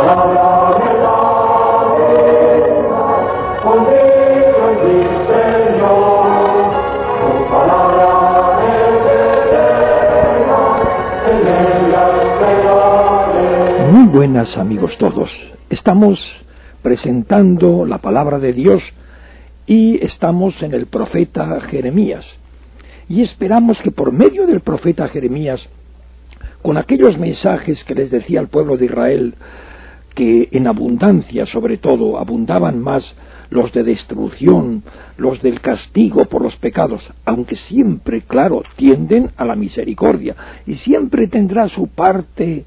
Muy buenas, amigos todos. Estamos presentando la palabra de Dios y estamos en el profeta Jeremías. Y esperamos que por medio del profeta Jeremías, con aquellos mensajes que les decía al pueblo de Israel, que en abundancia sobre todo abundaban más los de destrucción, los del castigo por los pecados, aunque siempre, claro, tienden a la misericordia, y siempre tendrá su parte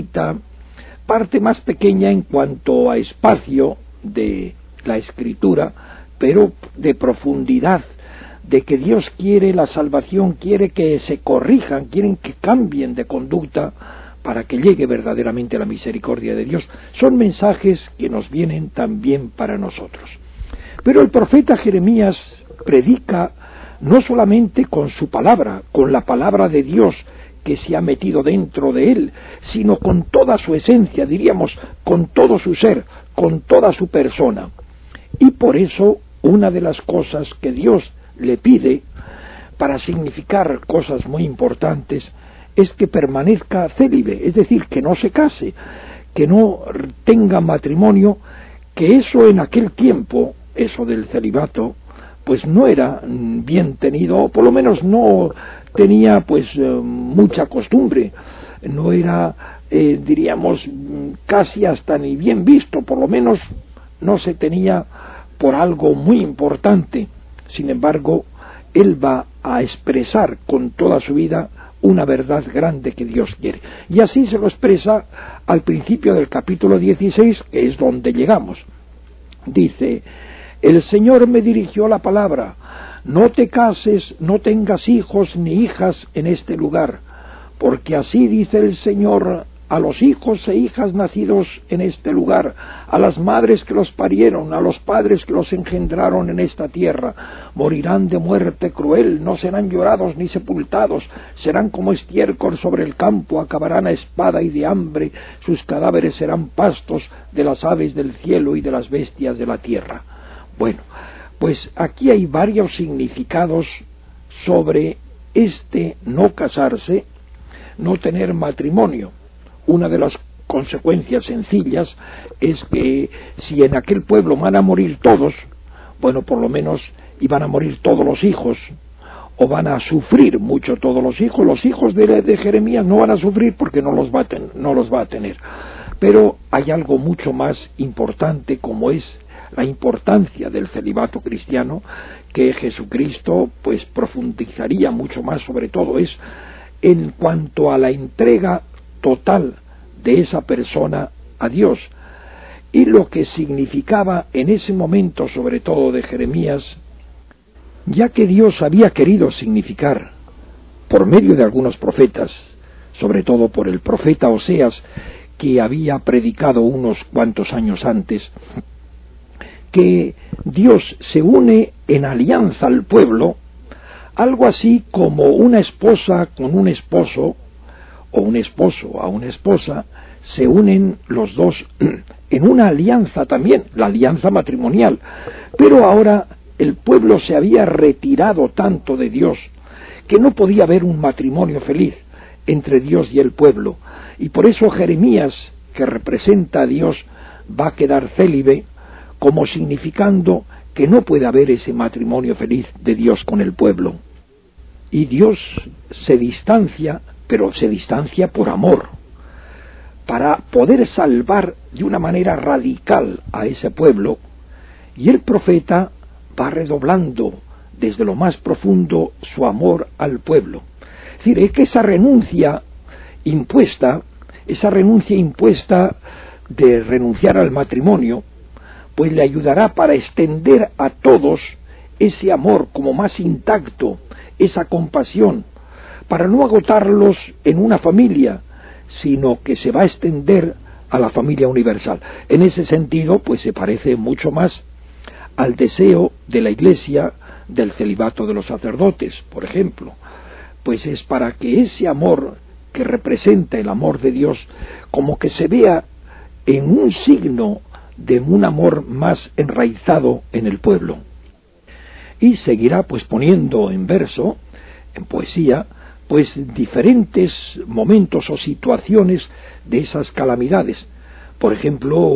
más pequeña en cuanto a espacio de la Escritura, pero de profundidad, de que Dios quiere la salvación, quiere que se corrijan, quieren que cambien de conducta para que llegue verdaderamente la misericordia de Dios. Son mensajes que nos vienen también para nosotros. Pero el profeta Jeremías predica no solamente con su palabra, con la palabra de Dios que se ha metido dentro de él, sino con toda su esencia, diríamos, con todo su ser, con toda su persona. Y por eso, una de las cosas que Dios le pide, para significar cosas muy importantes, es que permanezca célibe, es decir, que no se case, que no tenga matrimonio, que eso en aquel tiempo, eso del celibato, pues no era bien tenido, o por lo menos no tenía pues mucha costumbre, no era, diríamos, casi hasta ni bien visto, por lo menos no se tenía por algo muy importante. Sin embargo, él va a expresar con toda su vida una verdad grande que Dios quiere. Y así se lo expresa al principio del capítulo 16, que es donde llegamos. Dice: el Señor me dirigió la palabra: no te cases, no tengas hijos ni hijas en este lugar, porque así dice el Señor a los hijos e hijas nacidos en este lugar, a las madres que los parieron, a los padres que los engendraron en esta tierra: morirán de muerte cruel, no serán llorados ni sepultados, serán como estiércol sobre el campo, acabarán a espada y de hambre, sus cadáveres serán pastos de las aves del cielo y de las bestias de la tierra. Bueno, pues aquí hay varios significados sobre este no casarse, no tener matrimonio. Una de las consecuencias sencillas es que si en aquel pueblo van a morir todos, bueno, por lo menos iban a morir todos los hijos, o van a sufrir mucho todos los hijos de Jeremías no van a sufrir porque no los va a tener. Pero hay algo mucho más importante, como es la importancia del celibato cristiano, que Jesucristo pues profundizaría mucho más sobre todo, es en cuanto a la entrega total de esa persona a Dios, y lo que significaba en ese momento sobre todo de Jeremías, ya que Dios había querido significar por medio de algunos profetas, sobre todo por el profeta Oseas, que había predicado unos cuantos años antes, que Dios se une en alianza al pueblo, algo así como una esposa con un esposo, o un esposo a una esposa, se unen los dos en una alianza también, la alianza matrimonial. Pero ahora el pueblo se había retirado tanto de Dios que no podía haber un matrimonio feliz entre Dios y el pueblo, y por eso Jeremías, que representa a Dios, va a quedar célibe, como significando que no puede haber ese matrimonio feliz de Dios con el pueblo. Y Dios se distancia, pero se distancia por amor, para poder salvar de una manera radical a ese pueblo, y el profeta va redoblando desde lo más profundo su amor al pueblo. Es decir, es que esa renuncia impuesta de renunciar al matrimonio, pues le ayudará para extender a todos ese amor como más intacto, esa compasión, para no agotarlos en una familia, sino que se va a extender a la familia universal. En ese sentido, pues se parece mucho más al deseo de la Iglesia del celibato de los sacerdotes, por ejemplo. Pues es para que ese amor que representa el amor de Dios, como que se vea en un signo de un amor más enraizado en el pueblo. Y seguirá pues poniendo en verso, en poesía, pues diferentes momentos o situaciones de esas calamidades. Por ejemplo,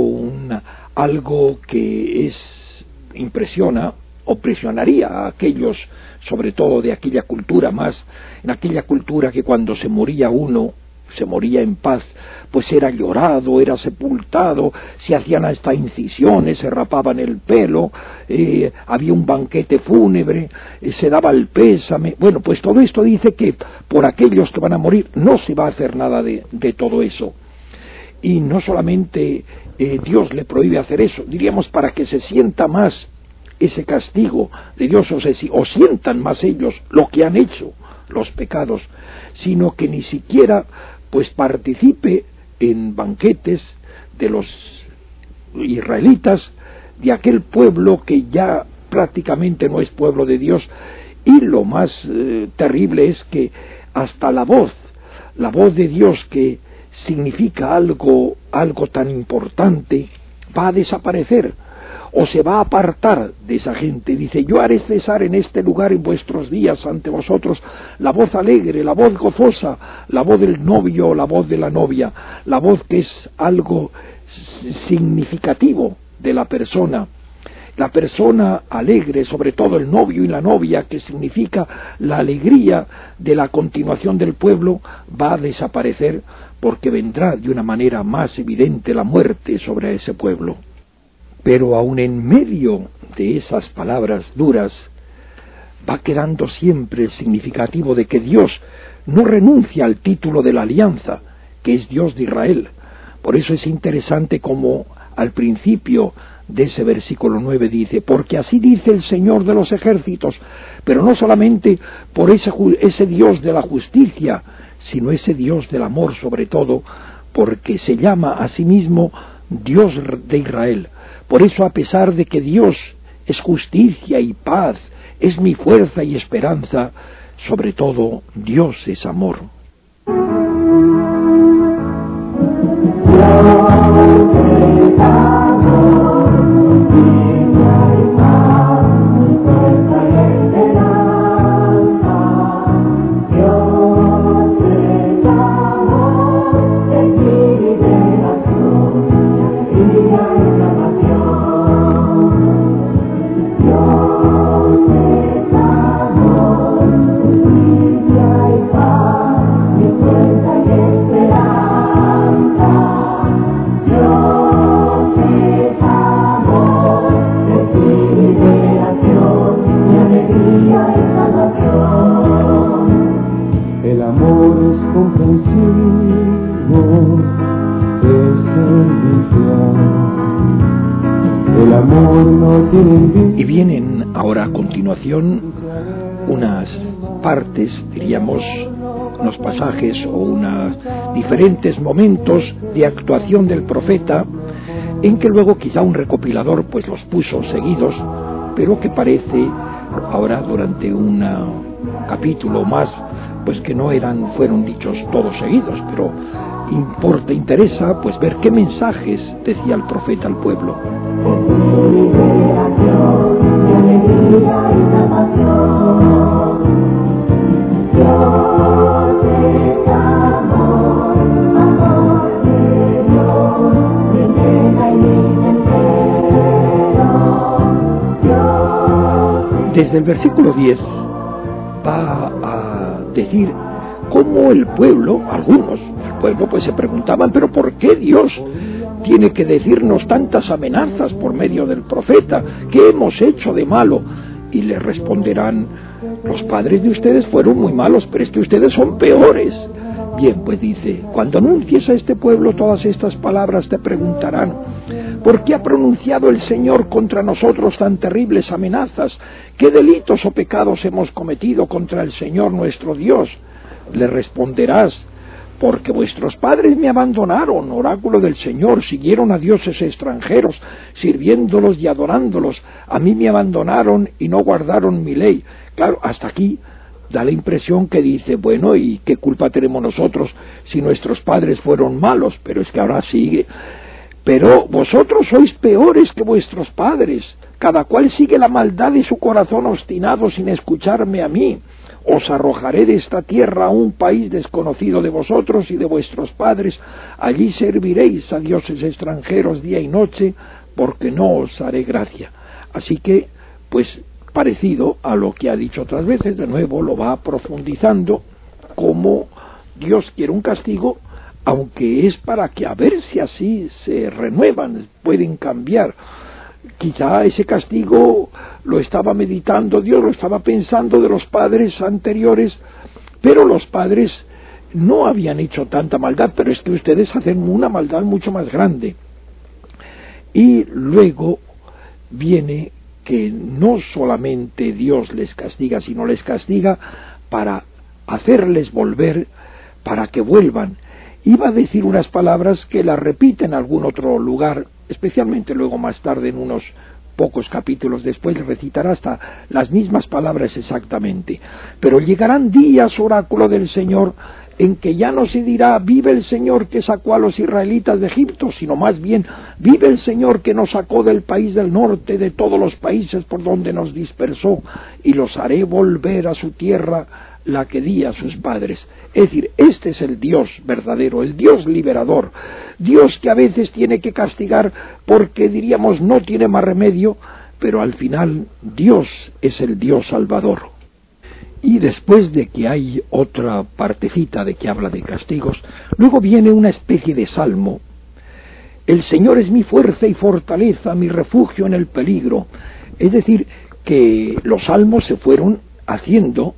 algo que impresiona o presionaría a aquellos, sobre todo de aquella cultura más, en aquella cultura que cuando se moría uno, se moría en paz, pues era llorado, era sepultado, se hacían hasta incisiones, se rapaban el pelo, había un banquete fúnebre, se daba el pésame. Bueno, pues todo esto dice que por aquellos que van a morir no se va a hacer nada de todo eso. Y no solamente Dios le prohíbe hacer eso, diríamos para que se sienta más ese castigo de Dios, o sientan más ellos lo que han hecho, los pecados, sino que ni siquiera pues participe en banquetes de los israelitas, de aquel pueblo que ya prácticamente no es pueblo de Dios. Y lo más terrible es que hasta la voz de Dios, que significa algo tan importante, va a desaparecer o se va a apartar de esa gente. Dice: yo haré cesar en este lugar en vuestros días ante vosotros la voz alegre, la voz gozosa, la voz del novio, la voz de la novia, la voz que es algo significativo de la persona alegre, sobre todo el novio y la novia, que significa la alegría de la continuación del pueblo, va a desaparecer, porque vendrá de una manera más evidente la muerte sobre ese pueblo. Pero aun en medio de esas palabras duras, va quedando siempre el significativo de que Dios no renuncia al título de la alianza, que es Dios de Israel. Por eso es interesante como al principio de ese versículo 9 dice: porque así dice el Señor de los ejércitos, pero no solamente por ese Dios de la justicia, sino ese Dios del amor sobre todo, porque se llama a sí mismo Dios de Israel. Por eso, a pesar de que Dios es justicia y paz, es mi fuerza y esperanza, sobre todo Dios es amor. Y vienen ahora a continuación unas partes, diríamos, unos pasajes o unos diferentes momentos de actuación del profeta, en que luego quizá un recopilador pues los puso seguidos, pero que parece ahora durante un capítulo más pues que no fueron dichos todos seguidos, pero interesa pues ver qué mensajes decía el profeta al pueblo. Desde el versículo 10 va a decir cómo el pueblo, algunos del pueblo pues se preguntaban: pero ¿por qué Dios tiene que decirnos tantas amenazas por medio del profeta? ¿Qué hemos hecho de malo? Y le responderán: los padres de ustedes fueron muy malos, pero es que ustedes son peores. Bien, pues dice: cuando anuncies a este pueblo todas estas palabras, te preguntarán: ¿por qué ha pronunciado el Señor contra nosotros tan terribles amenazas? ¿Qué delitos o pecados hemos cometido contra el Señor nuestro Dios? Le responderás: porque vuestros padres me abandonaron, oráculo del Señor, siguieron a dioses extranjeros, sirviéndolos y adorándolos. A mí me abandonaron y no guardaron mi ley. Claro, hasta aquí da la impresión que dice: bueno, ¿y qué culpa tenemos nosotros si nuestros padres fueron malos? Pero es que ahora sigue: Pero vosotros sois peores que vuestros padres, cada cual sigue la maldad de su corazón obstinado sin escucharme a mí. Os arrojaré de esta tierra a un país desconocido de vosotros y de vuestros padres. Allí serviréis a dioses extranjeros día y noche, porque no os haré gracia. Así que, pues, parecido a lo que ha dicho otras veces, de nuevo lo va profundizando, como Dios quiere un castigo, aunque es para que a ver si así se renuevan, pueden cambiar. Quizá ese castigo lo estaba meditando Dios, lo estaba pensando de los padres anteriores, pero los padres no habían hecho tanta maldad, pero es que ustedes hacen una maldad mucho más grande. Y luego viene que no solamente Dios les castiga, sino les castiga para hacerles volver, para que vuelvan. Iba a decir unas palabras que las repite en algún otro lugar, especialmente luego más tarde, en unos pocos capítulos después, recitará hasta las mismas palabras exactamente. Pero llegarán días, oráculo del Señor, en que ya no se dirá vive el Señor que sacó a los israelitas de Egipto, sino más bien vive el Señor que nos sacó del país del norte, de todos los países por donde nos dispersó, y los haré volver a su tierra, la que di a sus padres. Es decir, este es el Dios verdadero, el Dios liberador, Dios que a veces tiene que castigar porque diríamos no tiene más remedio, pero al final Dios es el Dios salvador. Y después de que hay otra partecita de que habla de castigos, luego viene una especie de salmo. El Señor es mi fuerza y fortaleza, mi refugio en el peligro. Es decir, que los salmos se fueron haciendo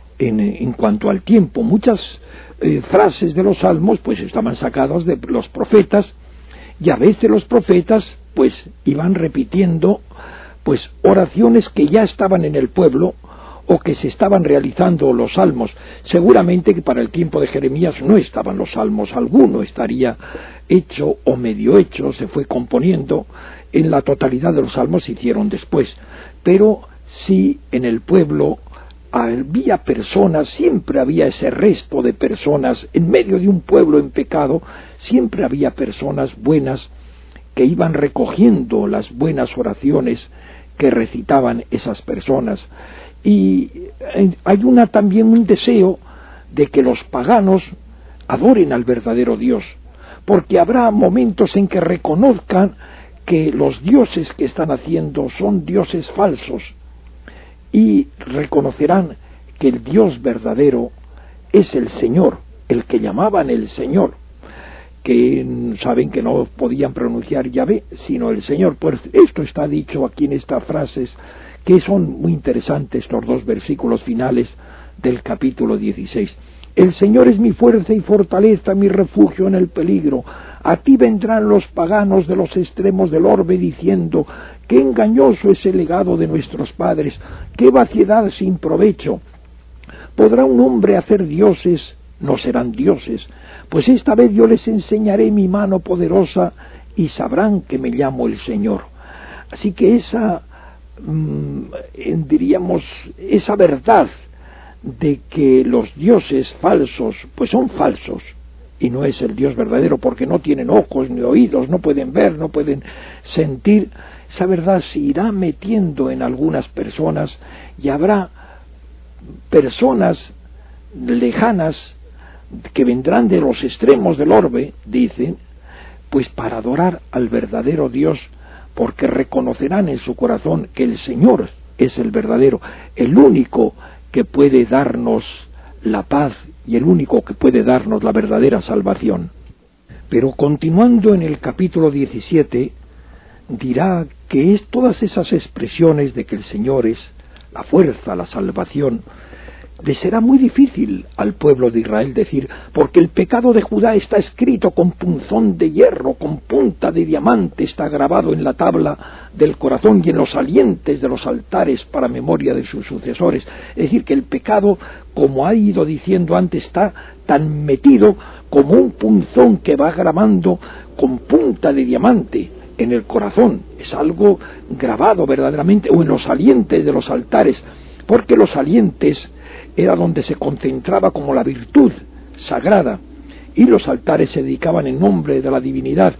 en cuanto al tiempo. Muchas frases de los salmos pues estaban sacadas de los profetas, y a veces los profetas pues iban repitiendo pues oraciones que ya estaban en el pueblo o que se estaban realizando los salmos. Seguramente que para el tiempo de Jeremías no estaban los salmos, alguno estaría hecho o medio hecho, se fue componiendo, en la totalidad de los salmos se hicieron después, pero sí en el pueblo había personas, siempre había ese resto de personas, en medio de un pueblo en pecado, siempre había personas buenas que iban recogiendo las buenas oraciones que recitaban esas personas. Y hay también un deseo de que los paganos adoren al verdadero Dios, porque habrá momentos en que reconozcan que los dioses que están haciendo son dioses falsos, y reconocerán que el Dios verdadero es el Señor, el que llamaban el Señor, que saben que no podían pronunciar Yahvé, sino el Señor. Pues esto está dicho aquí en estas frases, que son muy interesantes, estos dos versículos finales del capítulo 16. El Señor es mi fuerza y fortaleza, mi refugio en el peligro. A ti vendrán los paganos de los extremos del orbe diciendo: qué engañoso es el legado de nuestros padres, qué vaciedad sin provecho. ¿Podrá un hombre hacer dioses? No serán dioses. Pues esta vez yo les enseñaré mi mano poderosa y sabrán que me llamo el Señor. Así que esa verdad de que los dioses falsos pues son falsos y no es el Dios verdadero, porque no tienen ojos ni oídos, no pueden ver, no pueden sentir, esa verdad se irá metiendo en algunas personas, y habrá personas lejanas que vendrán de los extremos del orbe, dicen, pues para adorar al verdadero Dios, porque reconocerán en su corazón que el Señor es el verdadero, el único que puede darnos la paz y el único que puede darnos la verdadera salvación. Pero continuando en el capítulo 17, dirá que es todas esas expresiones de que el Señor es la fuerza, la salvación, le será muy difícil al pueblo de Israel decir, porque el pecado de Judá está escrito con punzón de hierro, con punta de diamante, está grabado en la tabla del corazón y en los salientes de los altares para memoria de sus sucesores. Es decir, que el pecado, como ha ido diciendo antes, está tan metido como un punzón que va grabando con punta de diamante en el corazón. Es algo grabado verdaderamente, o en los salientes de los altares, porque los salientes era donde se concentraba como la virtud sagrada, y los altares se dedicaban en nombre de la divinidad,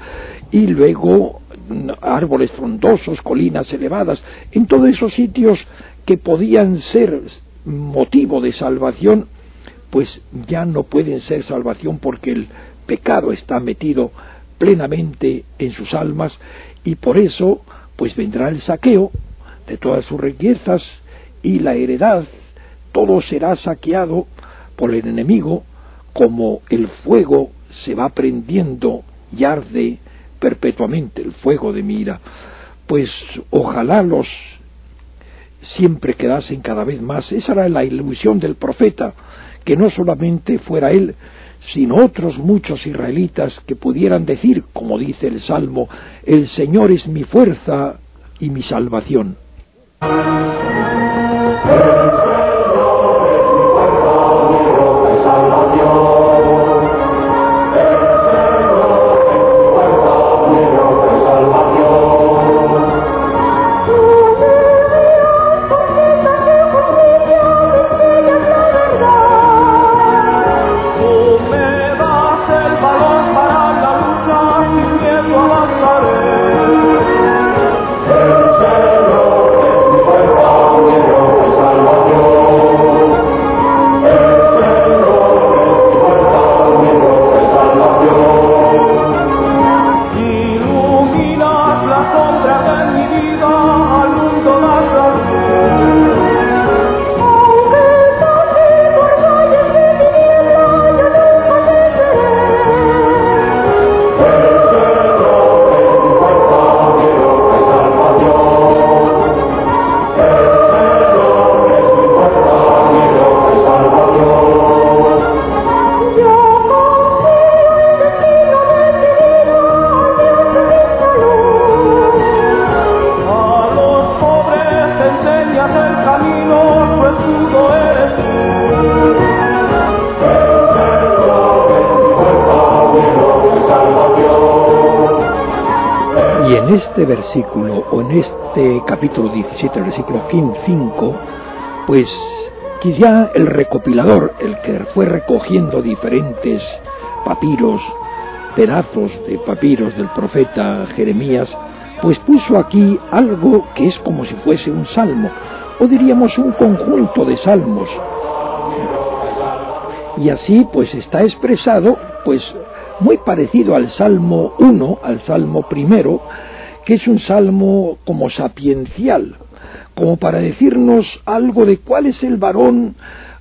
y luego árboles frondosos, colinas elevadas, en todos esos sitios que podían ser motivo de salvación, pues ya no pueden ser salvación porque el pecado está metido plenamente en sus almas, y por eso pues vendrá el saqueo de todas sus riquezas y la heredad, todo será saqueado por el enemigo, como el fuego se va prendiendo y arde perpetuamente, el fuego de mi ira. Pues ojalá los siempre quedasen cada vez más. Esa era la ilusión del profeta, que no solamente fuera él, sino otros muchos israelitas que pudieran decir, como dice el Salmo, el Señor es mi fuerza y mi salvación. En este versículo, o en este capítulo 17, versículo 5, pues quizá el recopilador, el que fue recogiendo diferentes papiros, pedazos de papiros del profeta Jeremías, pues puso aquí algo que es como si fuese un salmo, o diríamos un conjunto de salmos. Y así pues está expresado, pues muy parecido al Salmo 1, al Salmo 1, que es un salmo como sapiencial, como para decirnos algo de cuál es el varón,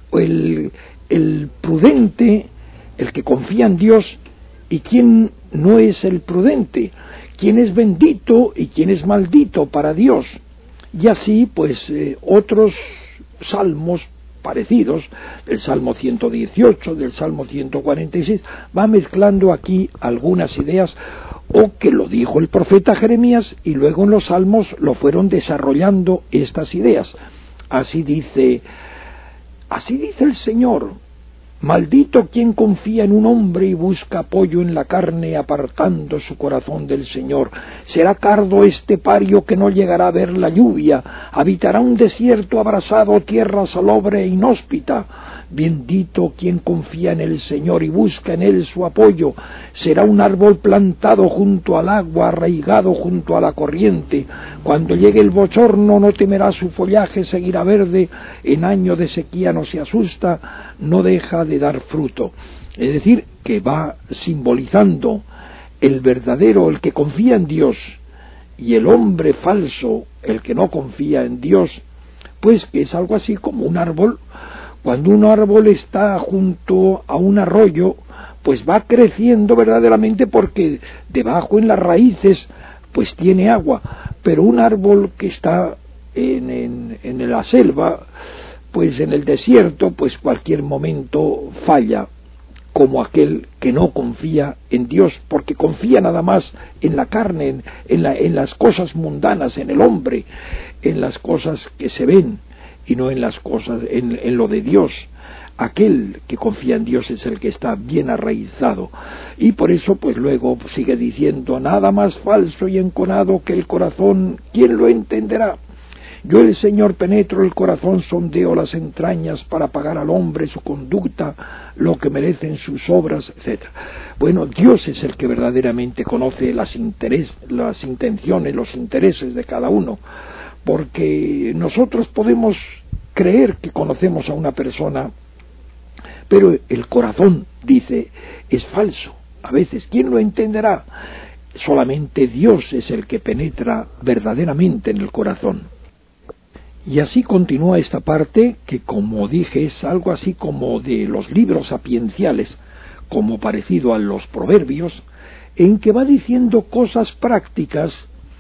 el prudente, el que confía en Dios, y quién no es el prudente, quién es bendito y quién es maldito para Dios. Y así pues otros salmos parecidos, del Salmo 118, del Salmo 146, va mezclando aquí algunas ideas, o que lo dijo el profeta Jeremías, y luego en los salmos lo fueron desarrollando estas ideas. Así dice el Señor: maldito quien confía en un hombre y busca apoyo en la carne, apartando su corazón del Señor. Será cardo este pario que no llegará a ver la lluvia, habitará un desierto abrasado, tierra salobre e inhóspita. Bendito quien confía en el Señor y busca en él su apoyo. Será un árbol plantado junto al agua, arraigado junto a la corriente. Cuando llegue el bochorno no temerá su follaje, seguirá verde. En año de sequía no se asusta, no deja de dar fruto. Es decir, que va simbolizando el verdadero, el que confía en Dios, y el hombre falso, el que no confía en Dios, pues que es algo así como un árbol. Cuando un árbol está junto a un arroyo, pues va creciendo verdaderamente porque debajo en las raíces pues tiene agua, pero un árbol que está en la selva, pues en el desierto, pues cualquier momento falla, como aquel que no confía en Dios, porque confía nada más en la carne, en las cosas mundanas, en el hombre, en las cosas que se ven, y no en las cosas, en lo de Dios. Aquel que confía en Dios es el que está bien arraizado. Y por eso pues luego sigue diciendo: nada más falso y enconado que el corazón, ¿quién lo entenderá? Yo el Señor penetro el corazón, sondeo las entrañas para pagar al hombre su conducta, lo que merecen sus obras, etc. Bueno, Dios es el que verdaderamente conoce las intenciones, los intereses de cada uno, porque nosotros podemos creer que conocemos a una persona, pero el corazón, dice, es falso. A veces, ¿quién lo entenderá? Solamente Dios es el que penetra verdaderamente en el corazón. Y así continúa esta parte que, como dije, es algo así como de los libros sapienciales, como parecido a los proverbios, en que va diciendo cosas prácticas,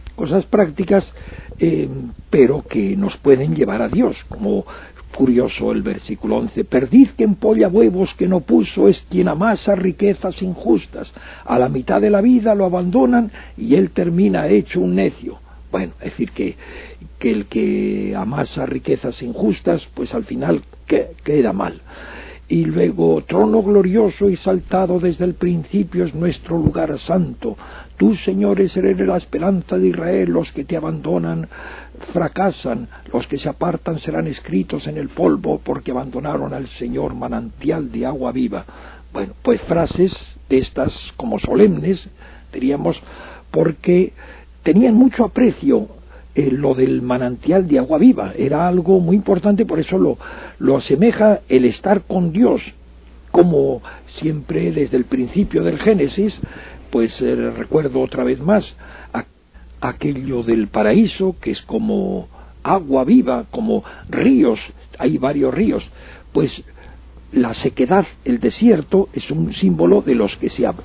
pero que nos pueden llevar a Dios, como curioso el versículo 11, perdiz que empolla huevos que no puso es quien amasa riquezas injustas, a la mitad de la vida lo abandonan y él termina hecho un necio. Bueno, es decir, que el que amasa riquezas injustas, pues al final queda mal. Y luego, trono glorioso y saltado desde el principio es nuestro lugar santo. Tú, Señor, eres la esperanza de Israel. Los que te abandonan fracasan, los que se apartan serán escritos en el polvo, porque abandonaron al Señor, manantial de agua viva. Bueno, pues frases de estas como solemnes, diríamos, porque tenían mucho aprecio. Lo del manantial de agua viva era algo muy importante, por eso lo asemeja el estar con Dios, como siempre desde el principio del Génesis. Pues recuerdo otra vez más aquello del paraíso, que es como agua viva, como ríos, hay varios ríos. Pues la sequedad, el desierto, es un símbolo de los que se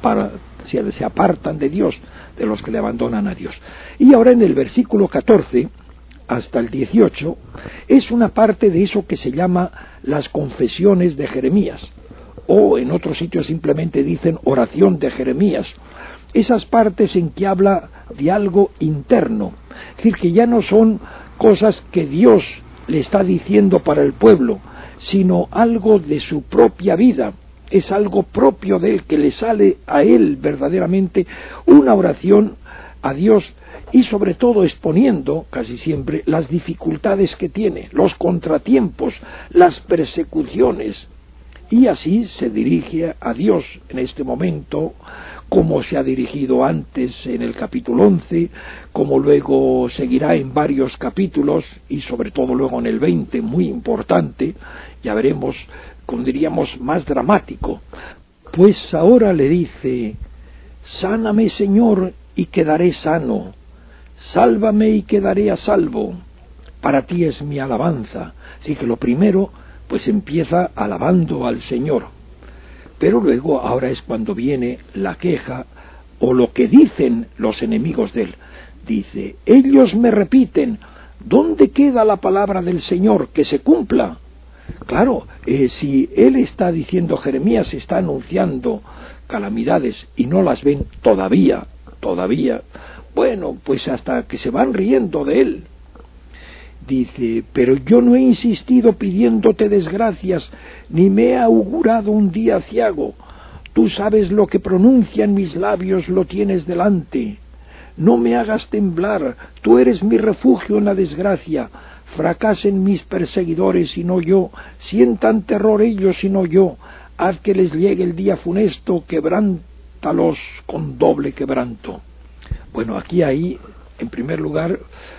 apartan de Dios, de los que le abandonan a Dios. Y ahora en el versículo 14 hasta el 18 es una parte de eso que se llama las confesiones de Jeremías, o en otros sitios simplemente dicen oración de Jeremías. Esas partes en que habla de algo interno, es decir, que ya no son cosas que Dios le está diciendo para el pueblo, sino algo de su propia vida. Es algo propio de él, que le sale a él verdaderamente una oración a Dios, y sobre todo exponiendo casi siempre las dificultades que tiene, los contratiempos, las persecuciones, y así se dirige a Dios en este momento, como se ha dirigido antes en el capítulo 11, como luego seguirá en varios capítulos, y sobre todo luego en el 20, muy importante, ya veremos, como diríamos, más dramático. Pues ahora le dice: sáname, Señor, y quedaré sano, sálvame y quedaré a salvo, para ti es mi alabanza. Así que lo primero, pues empieza alabando al Señor, pero luego ahora es cuando viene la queja, o lo que dicen los enemigos de él. Dice: ellos me repiten, ¿dónde queda la palabra del Señor? Que se cumpla. Claro, si él está diciendo, Jeremías está anunciando calamidades y no las ven todavía, bueno, pues hasta que se van riendo de él. Dice: pero yo no he insistido pidiéndote desgracias, ni me he augurado un día aciago. Tú sabes lo que pronuncian mis labios, lo tienes delante. No me hagas temblar, tú eres mi refugio en la desgracia. Fracasen mis perseguidores y no yo, sientan terror ellos y no yo. Haz que les llegue el día funesto, quebrántalos con doble quebranto. Bueno, aquí hay, en primer lugar,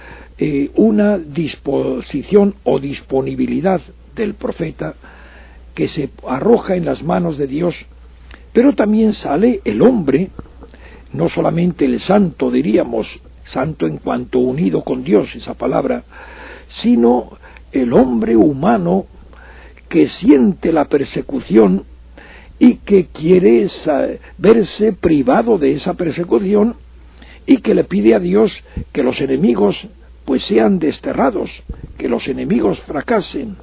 una disposición o disponibilidad del profeta que se arroja en las manos de Dios, pero también sale el hombre, no solamente el santo, diríamos, santo en cuanto unido con Dios, esa palabra, sino el hombre humano que siente la persecución y que quiere verse privado de esa persecución, y que le pide a Dios que los enemigos pues sean desterrados, que los enemigos fracasen.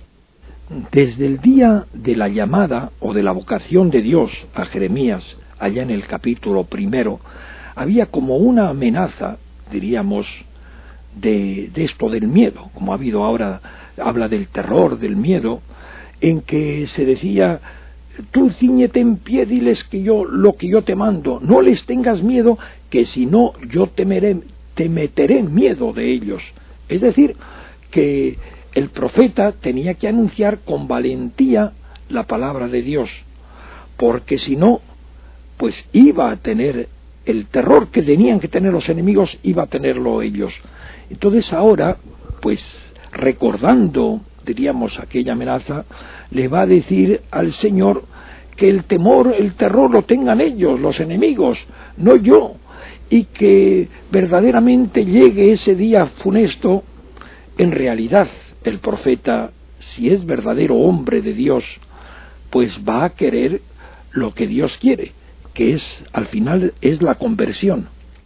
Desde el día de la llamada o de la vocación de Dios a Jeremías, allá en el capítulo 1, había como una amenaza, diríamos, de esto del miedo, como ha habido ahora, habla del terror, del miedo, en que se decía: tú cíñete en pie, diles lo que yo te mando, no les tengas miedo, que si no yo te meteré en miedo de ellos. Es decir, que el profeta tenía que anunciar con valentía la palabra de Dios, porque si no, pues iba a tener el terror que tenían que tener los enemigos, iba a tenerlo ellos. Entonces ahora, pues recordando, diríamos, aquella amenaza, le va a decir al Señor que el temor, el terror lo tengan ellos, los enemigos, no yo, y que verdaderamente llegue ese día funesto. En realidad, el profeta, si es verdadero hombre de Dios, pues va a querer lo que Dios quiere, que es, al final, es la conversión.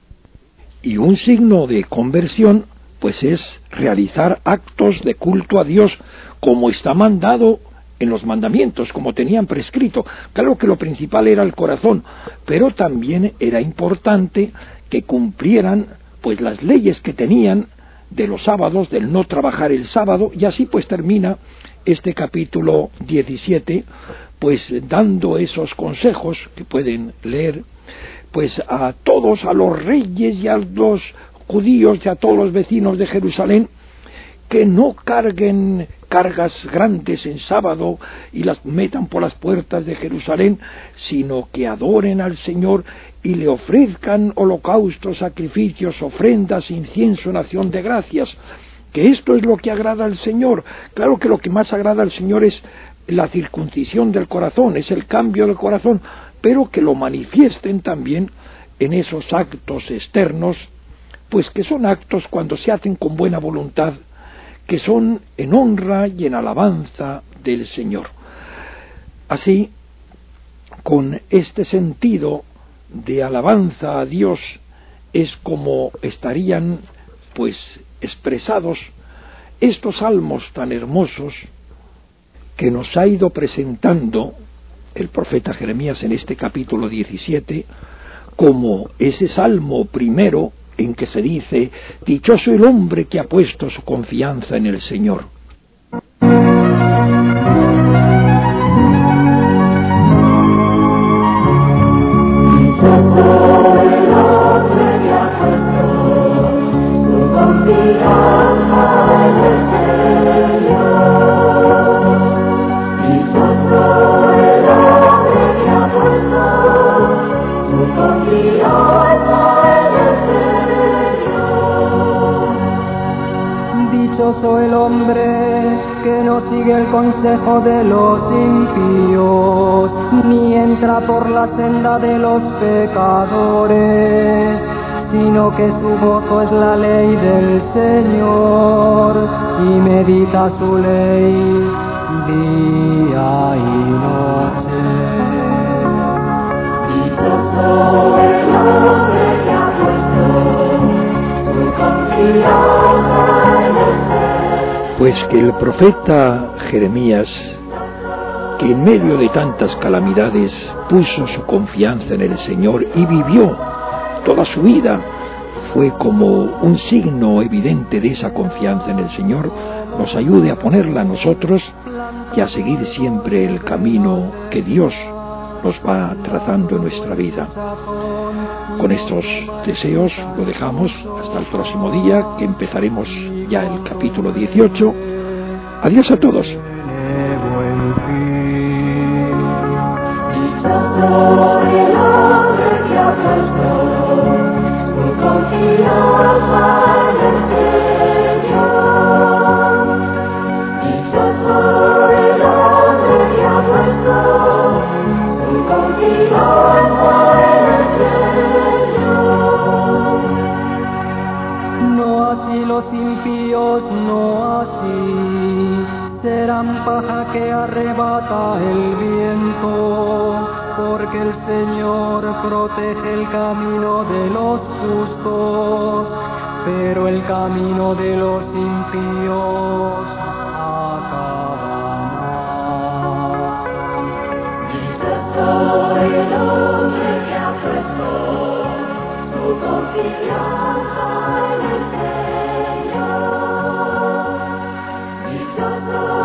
Y un signo de conversión, pues es realizar actos de culto a Dios, como está mandado en los mandamientos, como tenían prescrito. Claro que lo principal era el corazón, pero también era importante que cumplieran pues las leyes que tenían de los sábados, del no trabajar el sábado, y así pues termina este capítulo 17, pues dando esos consejos que pueden leer, pues a todos, a los reyes y a los judíos y a todos los vecinos de Jerusalén, que no carguen cargas grandes en sábado y las metan por las puertas de Jerusalén, sino que adoren al Señor y le ofrezcan holocaustos, sacrificios, ofrendas, incienso en acción de gracias, que esto es lo que agrada al Señor. Claro que lo que más agrada al Señor es la circuncisión del corazón, es el cambio del corazón, pero que lo manifiesten también en esos actos externos, pues que son actos cuando se hacen con buena voluntad, que son en honra y en alabanza del Señor. Así, con este sentido de alabanza a Dios, es como estarían pues expresados estos salmos tan hermosos que nos ha ido presentando el profeta Jeremías en este capítulo 17, como ese salmo primero en que se dice: dichoso el hombre que ha puesto su confianza en el Señor. Dichoso el hombre que no sigue el consejo de los impíos, ni entra por la senda de los pecadores, sino que su gozo es la ley del Señor, y medita su ley día y noche. Dichoso el hombre que ha puesto su confianza en el Señor. Pues que el profeta Jeremías, que en medio de tantas calamidades puso su confianza en el Señor y vivió toda su vida, fue como un signo evidente de esa confianza en el Señor, nos ayude a ponerla a nosotros y a seguir siempre el camino que Dios nos va trazando en nuestra vida. Con estos deseos lo dejamos hasta el próximo día, que empezaremos ya el capítulo 18. Adiós a todos. Los impíos no así, serán paja que arrebata el viento, porque el Señor protege el camino de los justos, pero el camino de los impíos acaba mal. Dichoso el hombre que ha puesto su confianza en el Señor. Dichoso